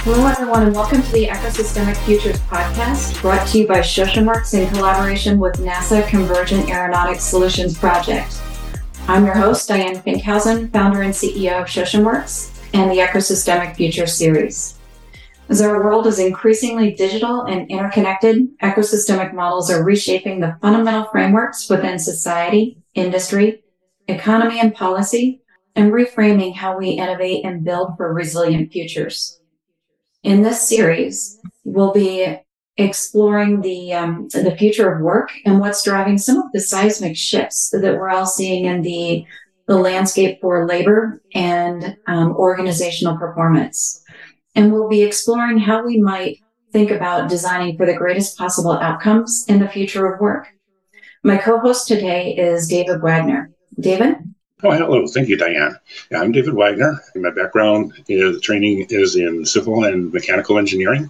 Hello, everyone, and welcome to the Ecosystemic Futures podcast, brought to you by ShoshenWorks in collaboration with NASA Convergent Aeronautics Solutions Project. I'm your host, Diane Finkhausen, founder and CEO of ShoshenWorks and the Ecosystemic Futures series. As our world is increasingly digital and interconnected, ecosystemic models are reshaping the fundamental frameworks within society, industry, economy, and policy, and reframing how we innovate and build for resilient futures. In this series, we'll be exploring the future of work and what's driving some of the seismic shifts that we're all seeing in the landscape for labor and organizational performance. And we'll be exploring how we might think about designing for the greatest possible outcomes in the future of work. My co-host today is David Wagner. David? Oh, hello. Thank you, Diane. Yeah, I'm David Wagner. My background training is in civil and mechanical engineering,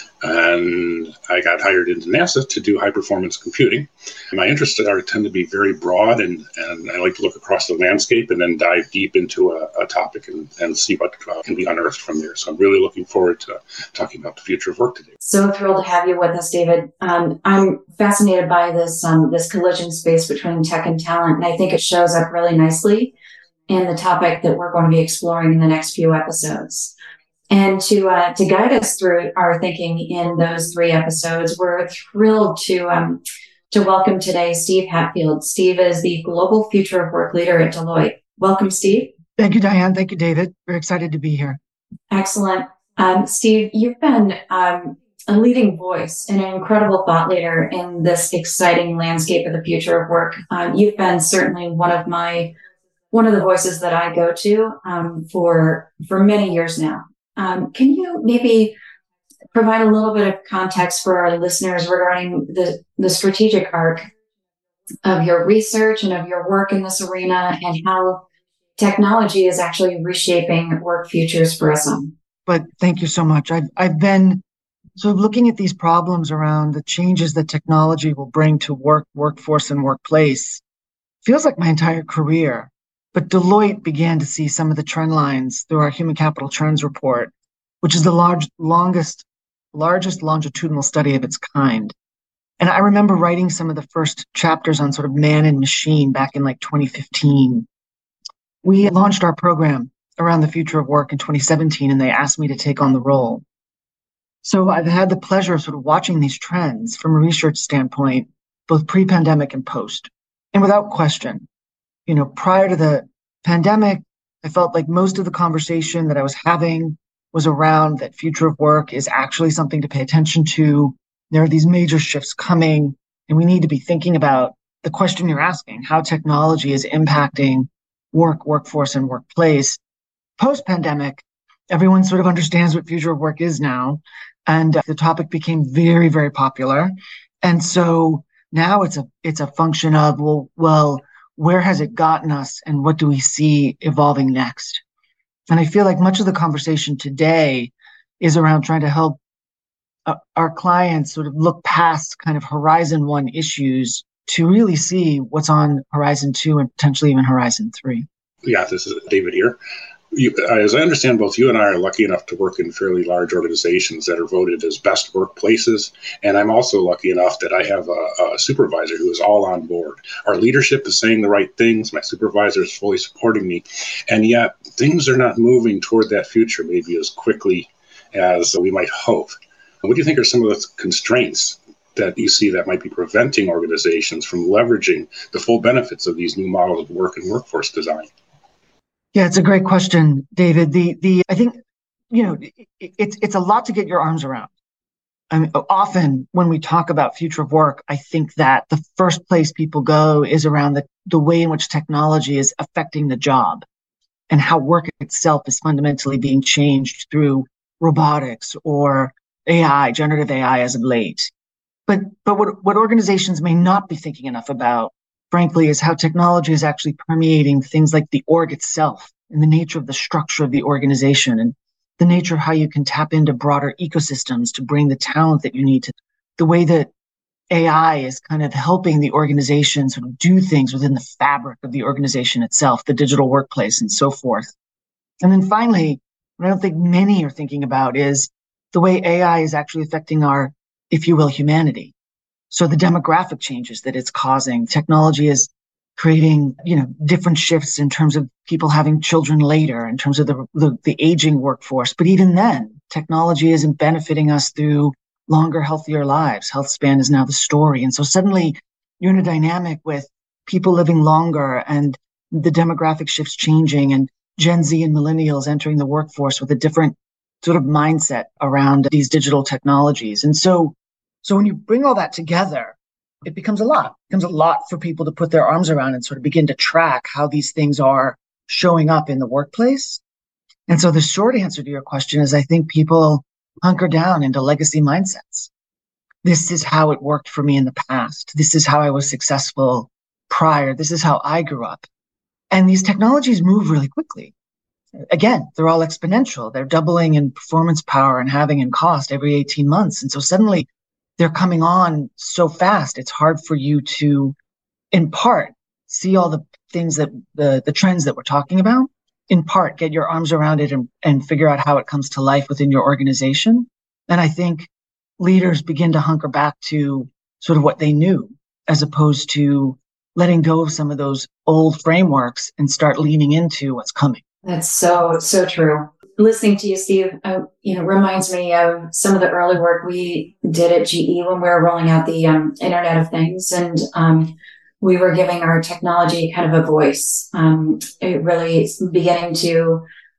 and I got hired into NASA to do high-performance computing. My interests tend to be very broad, and I like to look across the landscape and then dive deep into a topic and see what can be unearthed from there. So I'm really looking forward to talking about the future of work today. So thrilled to have you with us, David. I'm fascinated by this collision space between tech and talent, and I think it shows up really nicely in the topic that we're going to be exploring in the next few episodes. And to guide us through our thinking in those 3 episodes, we're thrilled to welcome today Steve Hatfield. Steve is the Global Future of Work Leader at Deloitte. Welcome, Steve. Thank you, Diane. Thank you, David. Very excited to be here. Excellent. Steve, you've been a leading voice and an incredible thought leader in this exciting landscape of the future of work. You've been certainly one of the voices that I go to for many years now. Can you maybe provide a little bit of context for our listeners regarding the strategic arc of your research and of your work in this arena and how technology is actually reshaping work futures for us all? But thank you so much. I've been sort of looking at these problems around the changes that technology will bring to workforce, and workplace. Feels like my entire career. But Deloitte began to see some of the trend lines through our Human Capital Trends report, which is the largest longitudinal study of its kind. And I remember writing some of the first chapters on sort of man and machine back in like 2015. We launched our program around the future of work in 2017, and they asked me to take on the role. So I've had the pleasure of sort of watching these trends from a research standpoint, both pre-pandemic and post. And without question, prior to the pandemic, I felt like most of the conversation that I was having was around that future of work is actually something to pay attention to. There are these major shifts coming, and we need to be thinking about the question you're asking, how technology is impacting work, workforce, and workplace. Post-pandemic, everyone sort of understands what future of work is now, and the topic became very, very popular. And so now it's a function of, well, where has it gotten us and what do we see evolving next? And I feel like much of the conversation today is around trying to help our clients sort of look past kind of Horizon 1 issues to really see what's on Horizon 2 and potentially even Horizon 3. Yeah, this is David here. As I understand, both you and I are lucky enough to work in fairly large organizations that are voted as best workplaces. And I'm also lucky enough that I have a supervisor who is all on board. Our leadership is saying the right things. My supervisor is fully supporting me. And yet things are not moving toward that future maybe as quickly as we might hope. What do you think are some of the constraints that you see that might be preventing organizations from leveraging the full benefits of these new models of work and workforce design? Yeah, it's a great question, David. I think, it's a lot to get your arms around. I mean, often when we talk about future of work, I think that the first place people go is around the way in which technology is affecting the job and how work itself is fundamentally being changed through robotics or AI, generative AI as of late. But what organizations may not be thinking enough about, frankly, is how technology is actually permeating things like the org itself and the nature of the structure of the organization and the nature of how you can tap into broader ecosystems to bring the talent that you need to, the way that AI is kind of helping the organization sort of do things within the fabric of the organization itself, the digital workplace and so forth. And then finally, what I don't think many are thinking about is the way AI is actually affecting our, if you will, humanity. So the demographic changes that it's causing, technology is creating, different shifts in terms of people having children later, in terms of the aging workforce. But even then, technology isn't benefiting us through longer, healthier lives. Health span is now the story. And so suddenly you're in a dynamic with people living longer and the demographic shifts changing and Gen Z and millennials entering the workforce with a different sort of mindset around these digital technologies. And so when you bring all that together, it becomes a lot. It becomes a lot for people to put their arms around and sort of begin to track how these things are showing up in the workplace. And so the short answer to your question is I think people hunker down into legacy mindsets. This is how it worked for me in the past. This is how I was successful prior. This is how I grew up. And these technologies move really quickly. Again, they're all exponential. They're doubling in performance power and having in cost every 18 months. And so suddenly they're coming on so fast, it's hard for you to, in part, see all the things that the trends that we're talking about, in part, get your arms around it and figure out how it comes to life within your organization. And I think leaders begin to hunker back to sort of what they knew, as opposed to letting go of some of those old frameworks and start leaning into what's coming. That's so true. Listening to you, Steve, reminds me of some of the early work we did at GE when we were rolling out the Internet of Things, and we were giving our technology kind of a voice. It really is beginning to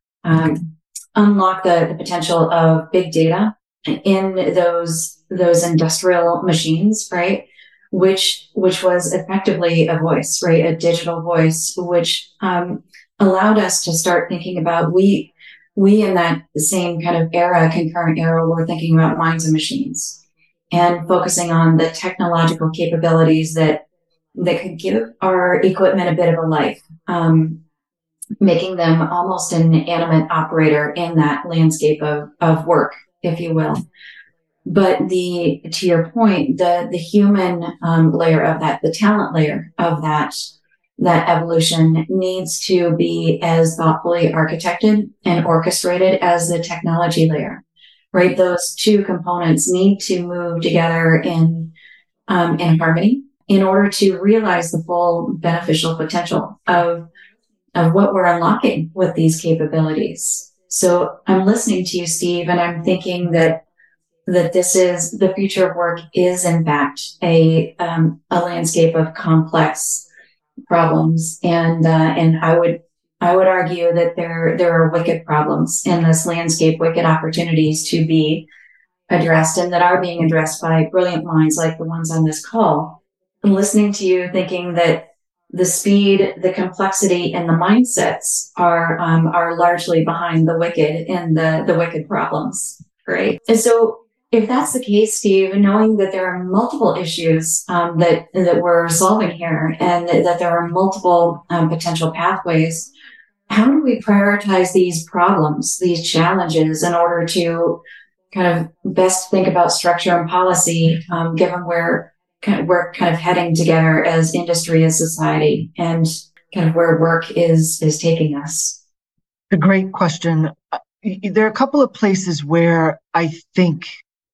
unlock the potential of big data in those industrial machines, right? Which was effectively a voice, right? A digital voice, which allowed us to start thinking about we in that same kind of concurrent era, were thinking about minds and machines and focusing on the technological capabilities that could give our equipment a bit of a life, making them almost an animate operator in that landscape of work, if you will. But to your point, the human layer of that, the talent layer of that evolution needs to be as thoughtfully architected and orchestrated as the technology layer, right? Those two components need to move together in harmony in order to realize the full beneficial potential of what we're unlocking with these capabilities. So I'm listening to you, Steve, and I'm thinking that this is the future of work is in fact a landscape of complex problems, and I would argue that there are wicked problems in this landscape, wicked opportunities to be addressed, and that are being addressed by brilliant minds like the ones on this call. And listening to you, thinking that the speed, the complexity, and the mindsets are largely behind the wicked and the wicked problems, right? And so, if that's the case, Steve, knowing that there are multiple issues that we're solving here, and that there are multiple potential pathways, how do we prioritize these problems, these challenges, in order to kind of best think about structure and policy, given where we're kind of heading together as industry, as society, and kind of where work is taking us? A great question. There are a couple of places where I think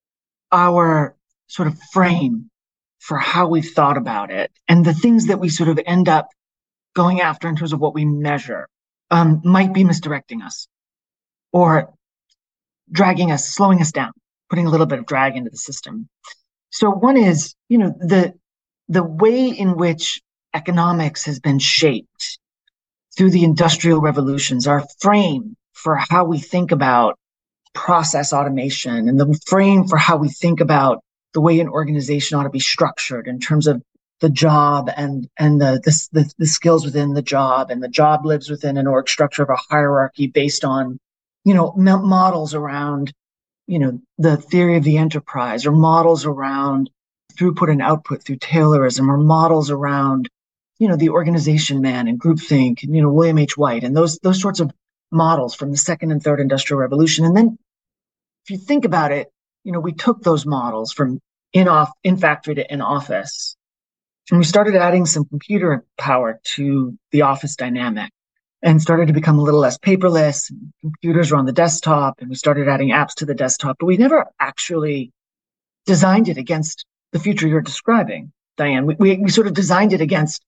our sort of frame for how we've thought about it and the things that we sort of end up going after in terms of what we measure might be misdirecting us or dragging us, slowing us down, putting a little bit of drag into the system. So one is, the way in which economics has been shaped through the industrial revolutions, our frame for how we think about process automation and the frame for how we think about the way an organization ought to be structured in terms of the job and the skills within the job, and the job lives within an org structure of a hierarchy based on, models around, the theory of the enterprise, or models around throughput and output through Taylorism, or models around, the organization man and groupthink, and, William H. White, and those sorts of models from the second and third industrial revolution. And then if you think about it, we took those models from in factory to in office, and we started adding some computer power to the office dynamic. and started to become a little less paperless. Computers were on the desktop and we started adding apps to the desktop, but we never actually designed it against the future you're describing, Diane. We sort of designed it against,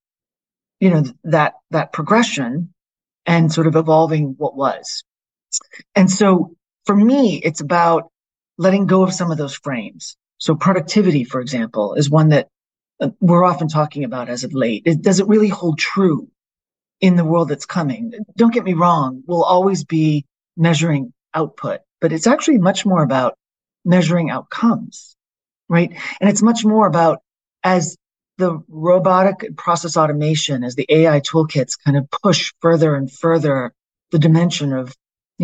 that progression and sort of evolving what was. And so for me, it's about letting go of some of those frames. So productivity, for example, is one that we're often talking about as of late. Does it really hold true in the world that's coming? Don't get me wrong, we'll always be measuring output, but it's actually much more about measuring outcomes, right? And it's much more about, as the robotic process automation, as the AI toolkits kind of push further and further the dimension of,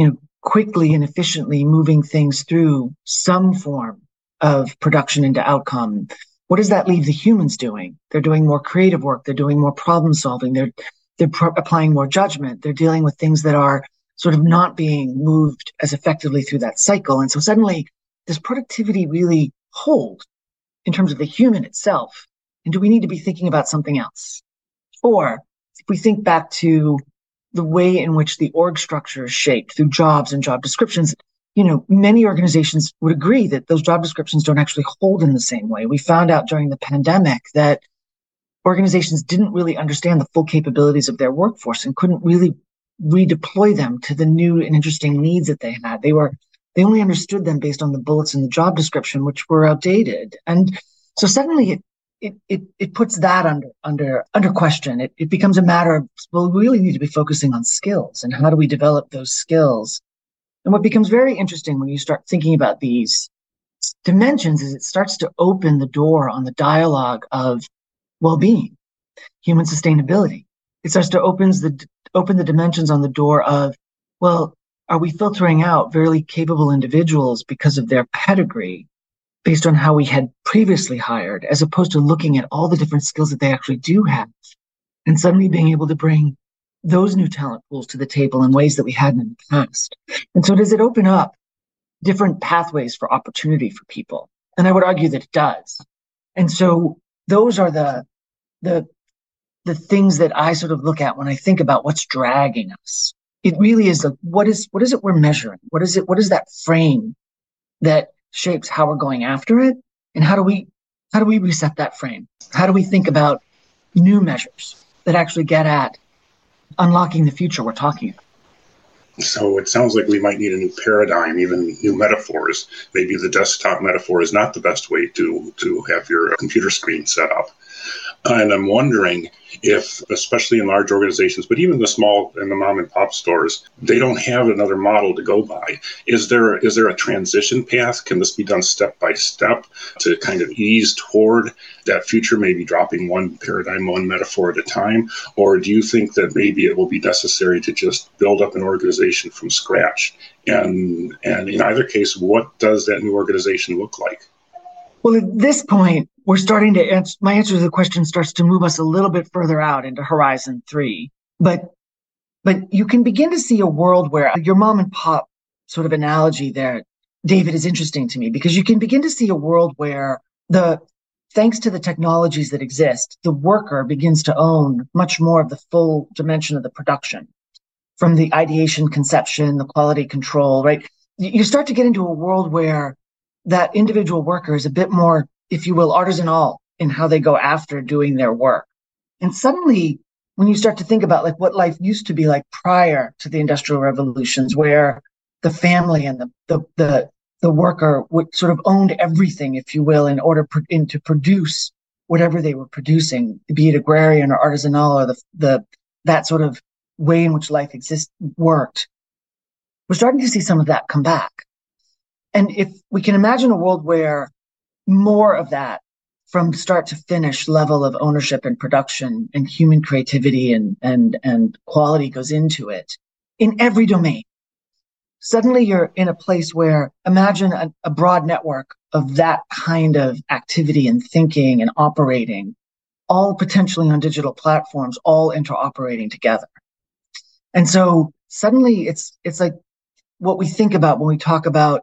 quickly and efficiently moving things through some form of production into outcome. What does that leave the humans doing? They're doing more creative work. They're doing more problem solving. They're applying more judgment. They're dealing with things that are sort of not being moved as effectively through that cycle. And so suddenly, does productivity really hold in terms of the human itself? And do we need to be thinking about something else? Or if we think back to the way in which the org structure is shaped through jobs and job descriptions, many organizations would agree that those job descriptions don't actually hold in the same way. We found out during the pandemic that organizations didn't really understand the full capabilities of their workforce and couldn't really redeploy them to the new and interesting needs that they had. They only understood them based on the bullets in the job description, which were outdated. And so suddenly it puts that under question. It becomes a matter of, well, we really need to be focusing on skills and how do we develop those skills. And what becomes very interesting when you start thinking about these dimensions is it starts to open the door on the dialogue of well-being, human sustainability. It starts to open the dimensions on the door of, well, are we filtering out very capable individuals because of their pedigree based on how we had previously hired, as opposed to looking at all the different skills that they actually do have and suddenly being able to bring those new talent pools to the table in ways that we hadn't in the past? And so does it open up different pathways for opportunity for people? And I would argue that it does. And so those are the things that I sort of look at when I think about what's dragging us. It really is what is it we're measuring? What is that frame that shapes how we're going after it? And how do we reset that frame? How do we think about new measures that actually get at unlocking the future we're talking about? So it sounds like we might need a new paradigm, even new metaphors. Maybe the desktop metaphor is not the best way to have your computer screen set up. And I'm wondering if, especially in large organizations, but even the small and the mom and pop stores, they don't have another model to go by. Is there a transition path? Can this be done step by step to kind of ease toward that future, maybe dropping one paradigm, one metaphor at a time? Or do you think that maybe it will be necessary to just build up an organization from scratch? And in either case, what does that new organization look like? Well, at this point, we're starting to answer, my answer to the question starts to move us a little bit further out into Horizon 3. But you can begin to see a world where your mom and pop sort of analogy there, David, is interesting to me, because you can begin to see a world where thanks to the technologies that exist, the worker begins to own much more of the full dimension of the production, from the ideation, conception, the quality control, right? You start to get into a world where that individual worker is a bit more, if you will, artisanal in how they go after doing their work. And suddenly, when you start to think about like what life used to be like prior to the industrial revolutions, where the family and the worker would sort of owned everything, if you will, in order to produce whatever they were producing, be it agrarian or artisanal or that sort of way in which life worked. We're starting to see some of that come back. And if we can imagine a world where more of that from start to finish level of ownership and production and human creativity and quality goes into it in every domain, suddenly you're in a place where imagine a broad network of that kind of activity and thinking and operating, all potentially on digital platforms, all interoperating together. And so suddenly it's like what we think about when we talk about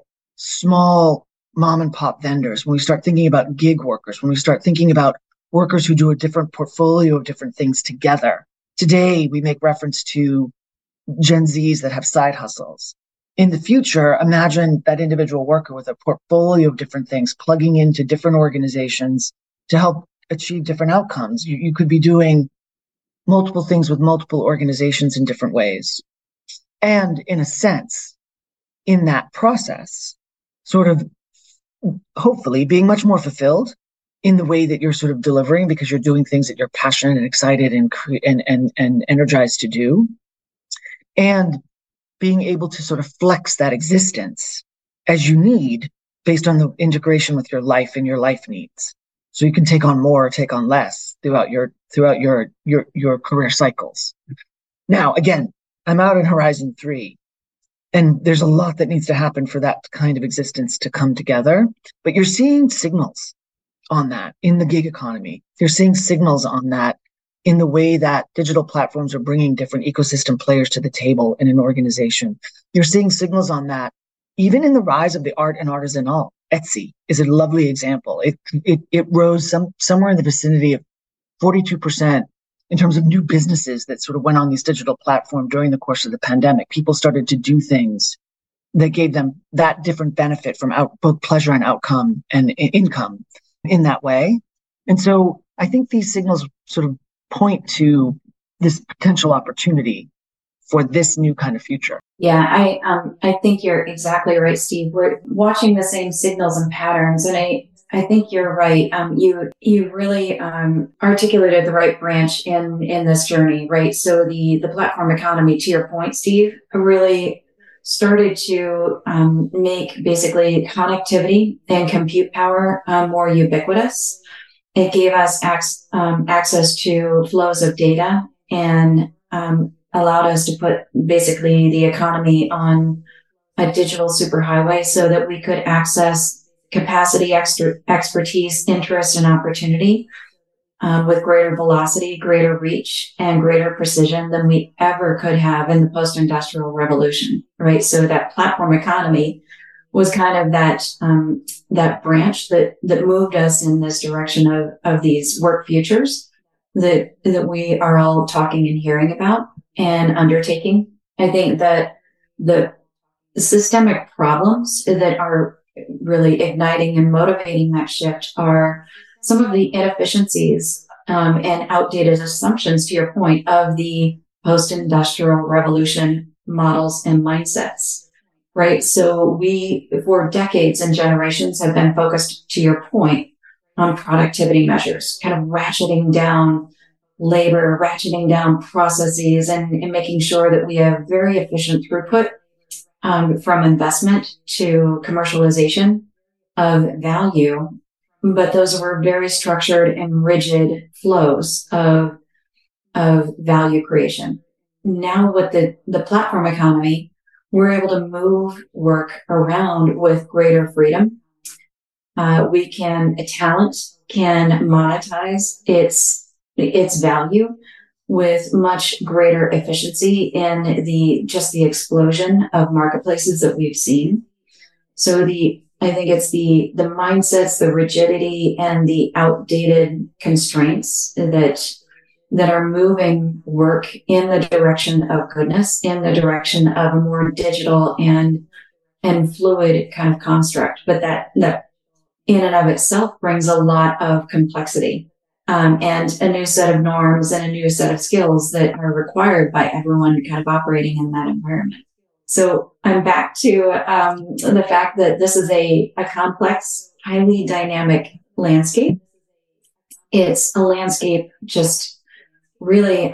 small mom and pop vendors, when we start thinking about gig workers, when we start thinking about workers who do a different portfolio of different things together. Today, we make reference to Gen Zs that have side hustles. In the future, imagine that individual worker with a portfolio of different things plugging into different organizations to help achieve different outcomes. You could be doing multiple things with multiple organizations in different ways. And in a sense, in that process, sort of hopefully being much more fulfilled in the way that you're sort of delivering because you're doing things that you're passionate and excited and energized to do. And being able to sort of flex that existence as you need based on the integration with your life and your life needs. So you can take on more or take on less throughout your career cycles. Now, again, I'm out in Horizon 3, and there's a lot that needs to happen for that kind of existence to come together. But you're seeing signals on that in the gig economy. You're seeing signals on that in the way that digital platforms are bringing different ecosystem players to the table in an organization. You're seeing signals on that even in the rise of the art and artisanal. Etsy is a lovely example. It rose somewhere in the vicinity of 42% in terms of new businesses that sort of went on these digital platforms during the course of the pandemic. People started to do things that gave them that different benefit from both pleasure and outcome and income in that way. And so I think these signals sort of point to this potential opportunity for this new kind of future. Yeah, I think you're exactly right, Steve. We're watching the same signals and patterns, and I think you're right. You really articulated the right branch in this journey, right? So the platform economy, to your point, Steve, really started to make basically connectivity and compute power more ubiquitous. It gave us access to flows of data and allowed us to put basically the economy on a digital superhighway so that we could access capacity, expertise, interest, and opportunity with greater velocity, greater reach, and greater precision than we ever could have in the post-industrial revolution, right? So that platform economy was kind of that branch that moved us in this direction of these work futures that we are all talking and hearing about and undertaking. I think that the systemic problems that are really igniting and motivating that shift are some of the inefficiencies and outdated assumptions, to your point, of the post-industrial revolution models and mindsets, right? So we, for decades and generations, have been focused, to your point, on productivity measures, kind of ratcheting down labor, ratcheting down processes, and making sure that we have very efficient throughput from investment to commercialization of value. But those were very structured and rigid flows of value creation. Now with the platform economy, we're able to move work around with greater freedom. Talent can monetize its value with much greater efficiency in the explosion of marketplaces that we've seen. So I think it's the mindsets, the rigidity, and the outdated constraints that are moving work in the direction of goodness, in the direction of a more digital and fluid kind of construct. But that in and of itself brings a lot of complexity. And a new set of norms and a new set of skills that are required by everyone kind of operating in that environment. So I'm back to the fact that this is a complex, highly dynamic landscape. It's a landscape just really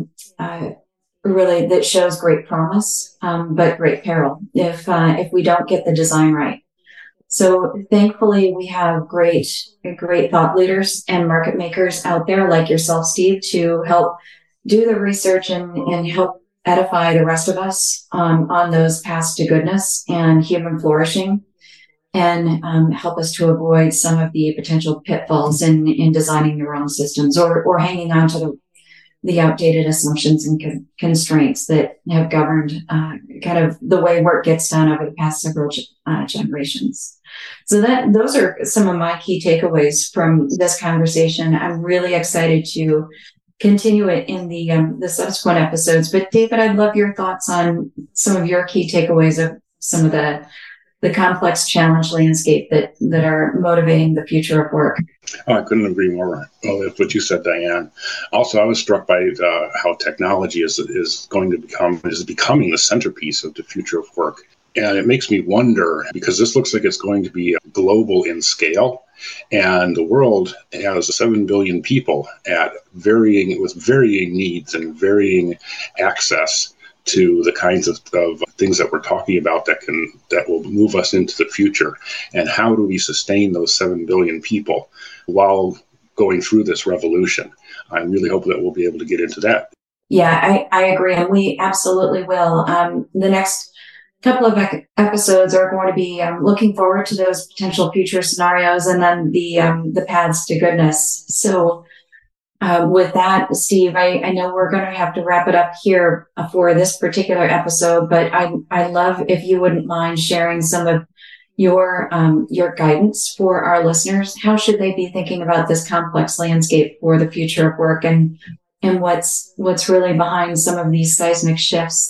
that shows great promise, but great peril if we don't get the design right. So thankfully, we have great thought leaders and market makers out there like yourself, Steve, to help do the research and help edify the rest of us on those paths to goodness and human flourishing, and help us to avoid some of the potential pitfalls in designing the wrong systems or hanging on to the outdated assumptions and constraints that have governed kind of the way work gets done over the past several generations. So those are some of my key takeaways from this conversation. I'm really excited to continue it in the subsequent episodes. But David, I'd love your thoughts on some of your key takeaways of some of the complex challenge landscape that are motivating the future of work. Oh, I couldn't agree more with what you said, Diane. Also, I was struck by how technology is becoming the centerpiece of the future of work. And it makes me wonder, because this looks like it's going to be global in scale, and the world has 7 billion people with varying needs and varying access to the kinds of things that we're talking about that will move us into the future. And how do we sustain those 7 billion people while going through this revolution? I really hope that we'll be able to get into that. Yeah, I agree. And we absolutely will. The next couple of episodes are going to be looking forward to those potential future scenarios, and then the paths to goodness. So with that, Steve, I know we're going to have to wrap it up here for this particular episode, but I love if you wouldn't mind sharing some of your guidance for our listeners. How should they be thinking about this complex landscape for the future of work, and what's really behind some of these seismic shifts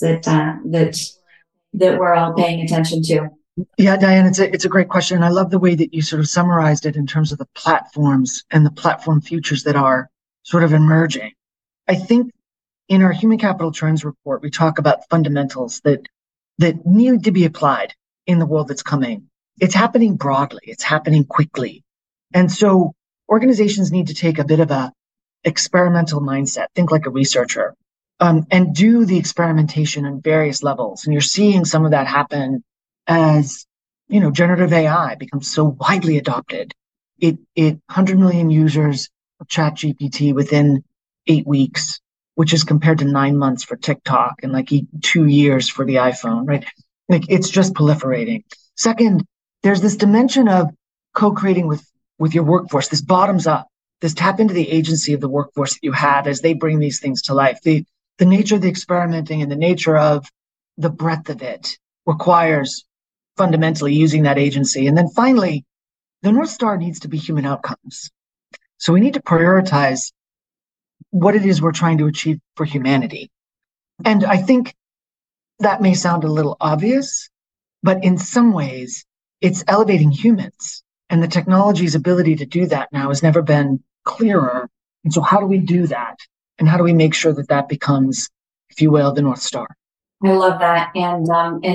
that we're all paying attention to? Yeah, Diane, it's a great question. And I love the way that you sort of summarized it in terms of the platforms and the platform futures that are sort of emerging. I think in our Human Capital Trends report, we talk about fundamentals that need to be applied in the world that's coming. It's happening broadly. It's happening quickly. And so organizations need to take a bit of a experimental mindset, think like a researcher, and do the experimentation on various levels. And you're seeing some of that happen as, generative AI becomes so widely adopted. 100 million users of ChatGPT within 8 weeks, which is compared to 9 months for TikTok and 2 years for the iPhone, right? It's just proliferating. Second, there's this dimension of co-creating with your workforce, this bottoms up, this tap into the agency of the workforce that you have as they bring these things to life. The nature of the experimenting and the nature of the breadth of it requires fundamentally using that agency. And then finally, the North Star needs to be human outcomes. So we need to prioritize what it is we're trying to achieve for humanity. And I think that may sound a little obvious, but in some ways, it's elevating humans. And the technology's ability to do that now has never been clearer. And so how do we do that? And how do we make sure that becomes, if you will, the North Star? I love that. And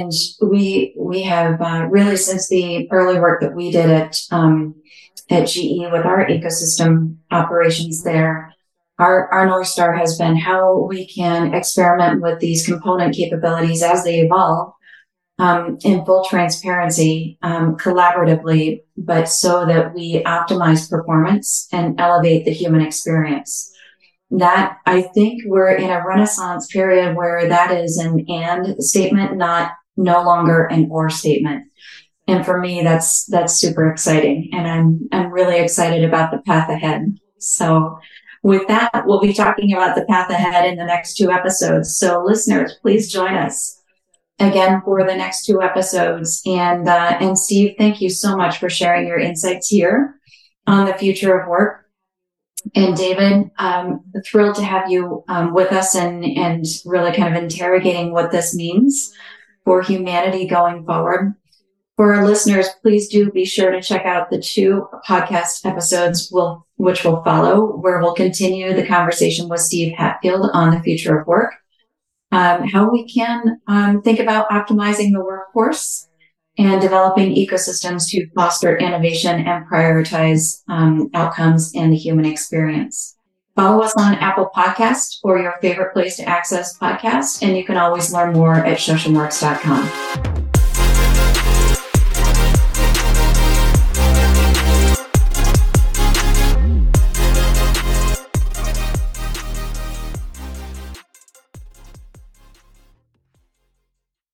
we have really, since the early work that we did at GE with our ecosystem operations there, our North Star has been how we can experiment with these component capabilities as they evolve in full transparency, collaboratively, but so that we optimize performance and elevate the human experience. That, I think, we're in a renaissance period where that is an and statement, no longer an or statement. And for me, that's super exciting. And I'm really excited about the path ahead. So with that, we'll be talking about the path ahead in the next 2 episodes. So listeners, please join us again for the next 2 episodes. And Steve, thank you so much for sharing your insights here on the future of work. And David, thrilled to have you with us and really kind of interrogating what this means for humanity going forward. For our listeners, please do be sure to check out the 2 podcast episodes which will follow, where we'll continue the conversation with Steve Hatfield on the future of work, how we can think about optimizing the workforce and developing ecosystems to foster innovation and prioritize outcomes in the human experience. Follow us on Apple Podcasts or your favorite place to access podcasts, and you can always learn more at shoshamworks.com.